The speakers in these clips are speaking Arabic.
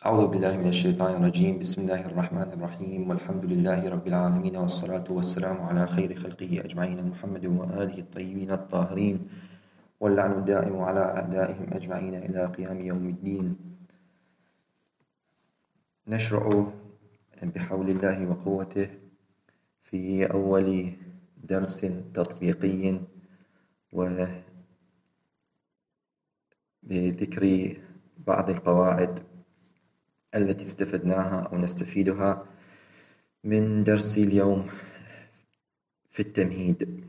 أعوذ بالله من الشيطان الرجيم. بسم الله الرحمن الرحيم، والحمد لله رب العالمين، والصلاة والسلام على خير خلقه أجمعين، محمد وآله الطيبين الطاهرين، واللعن الدائم على أعدائهم أجمعين إلى قيام يوم الدين. نشرع بحول الله وقوته في أول درس تطبيقي وبذكر بعض القواعد التي استفدناها أو نستفيدها من درس اليوم في التمهيد.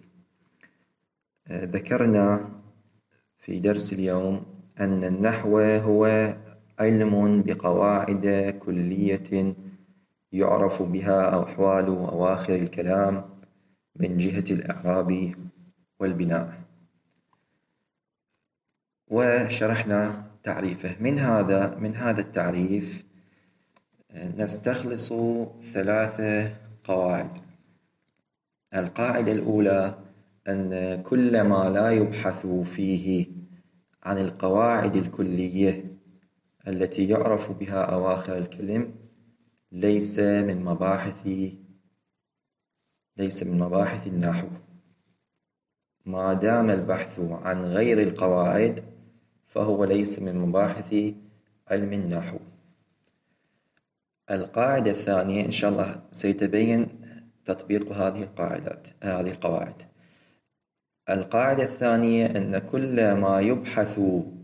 ذكرنا في درس اليوم أن النحو هو علم بقواعد كلية يعرف بها أحوال أواخر الكلام من جهة الإعراب والبناء، وشرحنا تعريفه. من هذا التعريف نستخلص 3 قواعد. القاعدة الأولى أن كل ما لا يبحث فيه عن القواعد الكلية التي يعرف بها أواخر الكلم ليس من مباحث النحو. ما دام البحث عن غير القواعد فهو ليس من مباحث علم النحو. القاعدة الثانية إن شاء الله سيتبين تطبيق هذه القواعد. القاعدة الثانية أن كل ما يبحث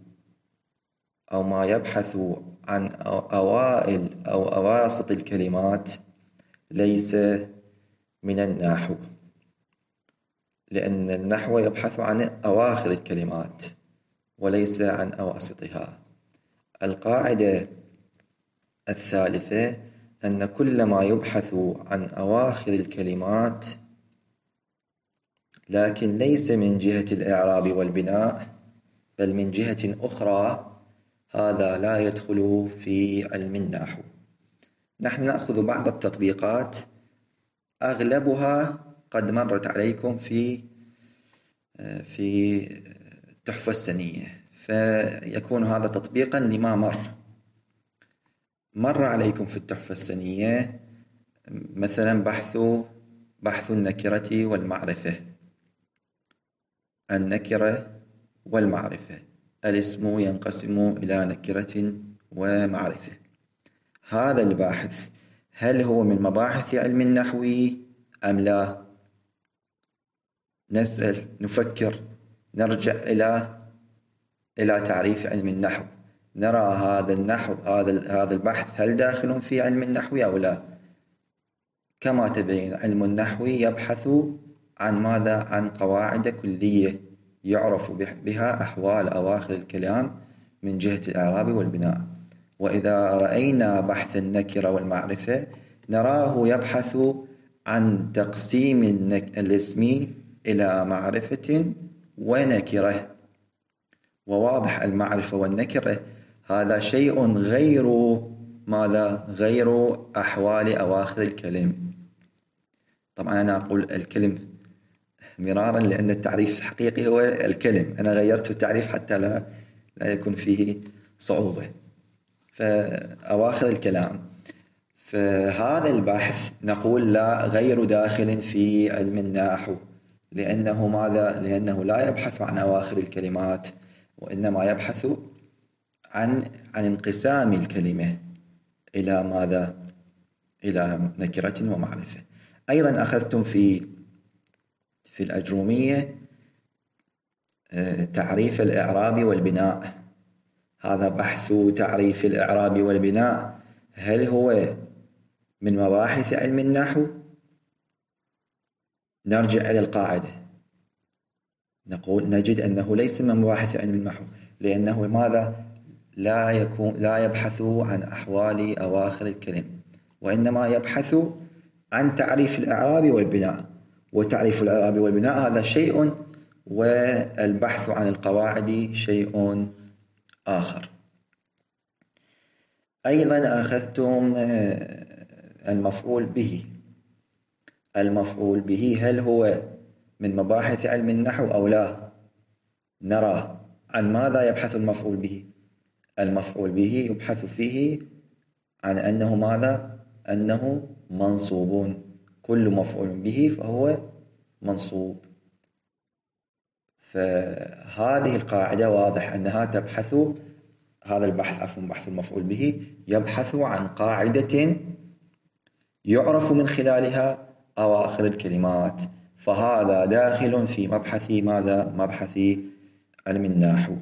عن أوائل أو أواسط الكلمات ليس من النحو، لأن النحو يبحث عن أواخر الكلمات وليس عن أواسطها. القاعدة الثالثة أن كل ما يبحث عن أواخر الكلمات لكن ليس من جهة الإعراب والبناء بل من جهة أخرى، هذا لا يدخل في علم النحو. نحن نأخذ بعض التطبيقات أغلبها قد مرت عليكم في التحفة السنية، فيكون هذا تطبيقا لما مر عليكم في التحفة السنية. مثلا بحث النكرة والمعرفة. النكرة والمعرفة، الاسم ينقسم إلى نكرة ومعرفة. هذا الباحث هل هو من مباحث علم النحو أم لا؟ نسأل، نفكر، نرجع إلى تعريف علم النحو، نرى هذا البحث هل داخل في علم النحو أو لا. كما تبين علم النحو يبحث عن ماذا؟ عن قواعد كلية يعرف بها أحوال أواخر الكلام من جهة الإعراب والبناء. وإذا رأينا بحث النكرة والمعرفة نراه يبحث عن تقسيم الاسم إلى معرفة ونكرة. وواضح المعرفة والنكرة هذا شيء غير أحوال أواخر الكلم. طبعا أنا أقول الكلم مرارا لأن التعريف الحقيقي هو الكلم، أنا غيرت التعريف حتى لا يكون فيه صعوبة. فأواخر الكلام، فهذا البحث نقول لا، غير داخل في علم النحو، لأنه لا يبحث عن أواخر الكلمات، وإنما يبحث عن انقسام الكلمة إلى ماذا؟ إلى نكرة ومعرفة. أيضا أخذتم في الأجرومية تعريف الإعراب والبناء. هذا بحث تعريف الإعراب والبناء هل هو من مباحث علم النحو؟ نرجع إلى القاعدة نجد أنه ليس من مباحث علم النحو، لأنه ماذا؟ لا يبحث عن أحوال أواخر الكلم، وإنما يبحث عن تعريف الإعراب والبناء. وتعريف الإعراب والبناء هذا شيء، والبحث عن القواعد شيء آخر. أيضا أخذتم المفعول به. المفعول به هل هو من مباحث علم النحو أو لا؟ نرى عن ماذا يبحث المفعول به. المفعول به يبحث فيه عن أنه ماذا؟ أنه منصوب، كل مفعول به فهو منصوب. فهذه القاعدة واضح أنها تبحث، هذا البحث عفوا بحث المفعول به يبحث عن قاعدة يعرف من خلالها أواخر الكلمات، فهذا داخل في مبحث ماذا؟ مبحث علم النحو.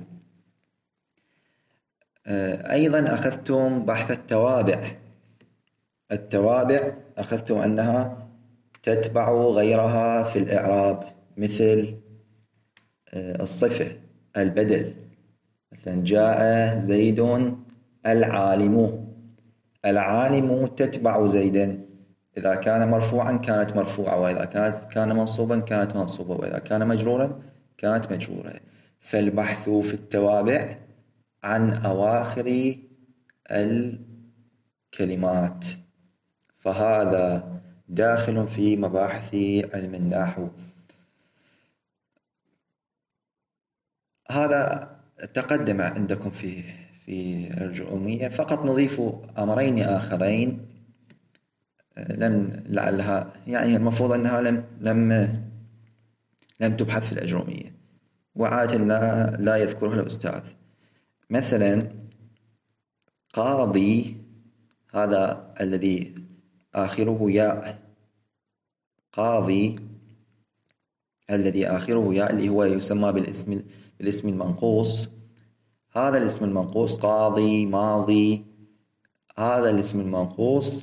أيضا أخذتم بحث التوابع. التوابع أخذتم أنها تتبع غيرها في الإعراب، مثل الصفة، البدل، مثلا جاء زيد العالم. العالم تتبع زيدا، إذا كان مرفوعا كانت مرفوعة، وإذا كان منصوبا كانت منصوبة، وإذا كان مجرورا كانت مجرورة. فالبحث في التوابع عن أواخر الكلمات، فهذا داخل في مباحث علم النحو. هذا تقدم عندكم في الجرؤومية. فقط نضيف أمرين آخرين لعلها يعني المفروض أنها لم تبحث في الأجرومية، وعادة لا يذكرها الأستاذ. مثلا قاضي، هذا الذي آخره ياء، قاضي الذي آخره ياء اللي هو يسمى بالاسم المنقوص. هذا الاسم المنقوص قاضي، ماضي، هذا الاسم المنقوص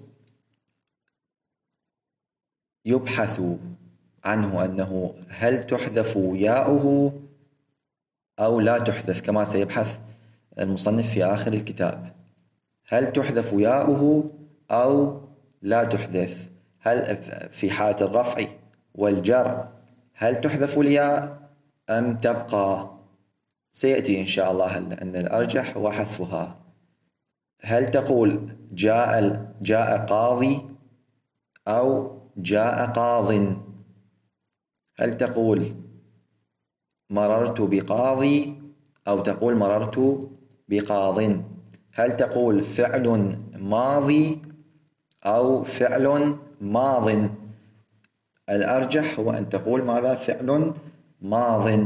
يبحث عنه أنه هل تحذف ياؤه أو لا تحذف، كما سيبحث المصنف في آخر الكتاب. هل تحذف ياؤه أو لا تحذف؟ هل في حالة الرفع والجر هل تحذف الياء أم تبقى؟ سيأتي إن شاء الله أن الأرجح هو حذفها. هل تقول جاء قاضي أو جاء قاض؟ هل تقول مررت بقاضي أو تقول مررت بقاض؟ هل تقول فعل ماضي أو فعل ماض؟ الأرجح هو أن تقول ماذا؟ فعل ماض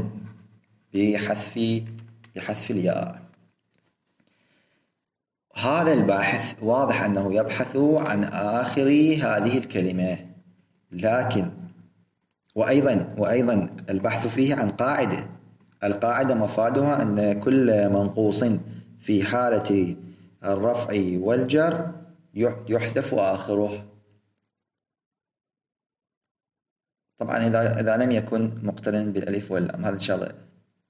بحذف الياء. هذا الباحث واضح أنه يبحث عن آخر هذه الكلمة، لكن وأيضا البحث فيه عن قاعدة. القاعدة مفادها أن كل منقوص في حالة الرفع والجر يحذف آخره. طبعا إذا لم يكن مقترن بالألف واللام، هذا إن شاء الله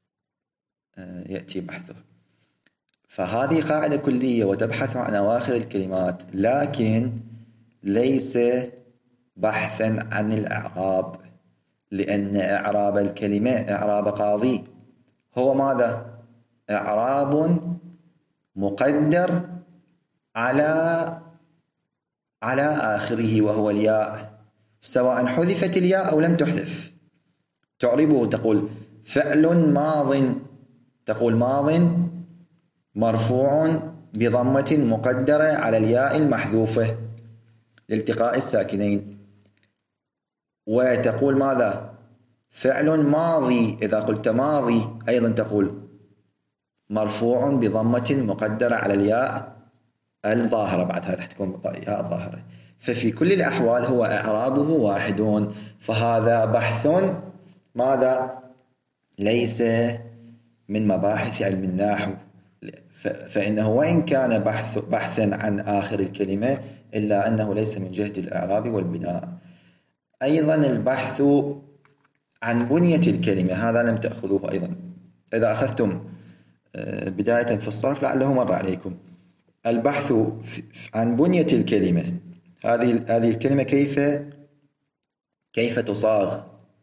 يأتي بحثه. فهذه قاعدة كلية وتبحث عن أواخر الكلمات، لكن ليس بحثا عن الإعراب، لأن إعراب الكلمة إعراب قاضي هو ماذا؟ إعراب مقدر على آخره وهو الياء، سواء حذفت الياء أو لم تحذف. تعربه تقول فعل ماض، تقول ماض مرفوع بضمة مقدرة على الياء المحذوفة لالتقاء الساكنين. وتقول ماذا؟ فعل ماضي، إذا قلت ماضي أيضا تقول مرفوع بضمة مقدرة على الياء الظاهرة، بعدها راح تكون ياء الظاهرة. ففي كل الأحوال هو إعرابه واحد. فهذا بحث ماذا؟ ليس من مباحث علم النحو، فإنه وإن كان بحثا عن آخر الكلمة إلا أنه ليس من جهة الإعراب والبناء. أيضا البحث عن بنية الكلمة، هذا لم تأخذوه أيضا. إذا أخذتم بداية في الصرف لعله مر عليكم. البحث عن بنية الكلمة، هذه الكلمة كيف تصاغ.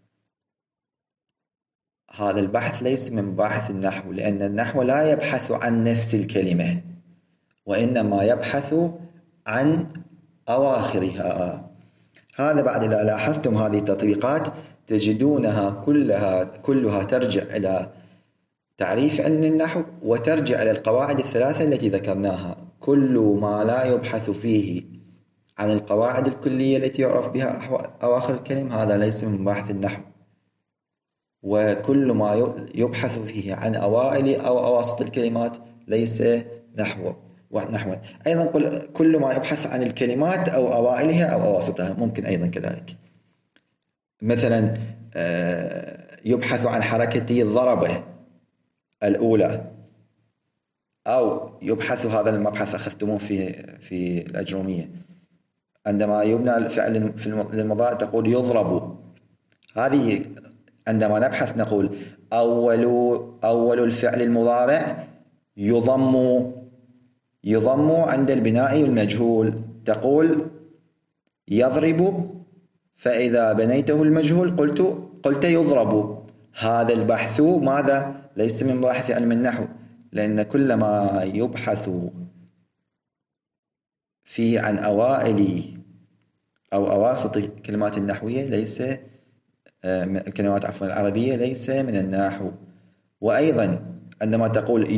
هذا البحث ليس من مباحث النحو، لأن النحو لا يبحث عن نفس الكلمة، وإنما يبحث عن أواخرها. هذا بعد إذا لاحظتم هذه التطبيقات تجدونها كلها ترجع إلى تعريف علم النحو، وترجع إلى القواعد الثلاثة التي ذكرناها. كل ما لا يبحث فيه عن القواعد الكلية التي يعرف بها أواخر الكلم هذا ليس من مباحث النحو. وكل ما يبحث فيه عن أوائل أو أواسط الكلمات ليس نحوا. أيضا كل ما يبحث عن الكلمات أو أوائلها أو أواسطها ممكن أيضا كذلك. مثلا يبحث عن حركة الضربة الأولى، أو يبحث هذا المبحث أخذتموه في الأجرومية عندما يبنى الفعل للمضارع تقول يضرب. هذه عندما نبحث نقول أول الفعل المضارع يضم عند البناء والمجهول، تقول يضرب، فإذا بنيته المجهول قلت يضرب. هذا البحث ماذا؟ ليس من مباحث علم النحو، لأن كل ما يبحث فيه عن أوائل أو أواسط الكلمات النحوية ليس الكلمات العربية ليس من النحو. وأيضا عندما تقول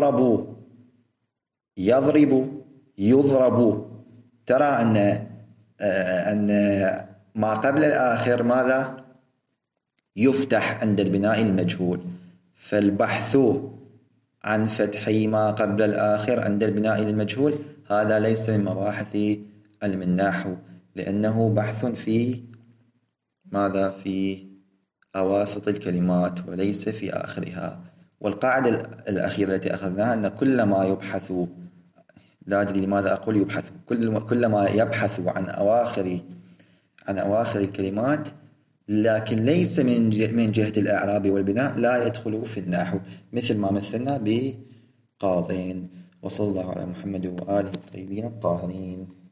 يضرب ترى أن ما قبل الآخر ماذا؟ يفتح عند البناء المجهول، فالبحث عن فتح ما قبل الآخر عند البناء المجهول هذا ليس من مباحث علم النحو، لأنه بحث في ماذا؟ في أواسط الكلمات وليس في آخرها. والقاعدة الأخيرة التي أخذناها أن كل ما يبحث، لا أدري لماذا أقول يبحث، كل ما يبحث عن أواخر الكلمات لكن ليس من جهة الإعراب والبناء لا يدخل في النحو، مثل ما مثلنا بقاضين. وصلى الله على محمد وآله الطيبين الطاهرين.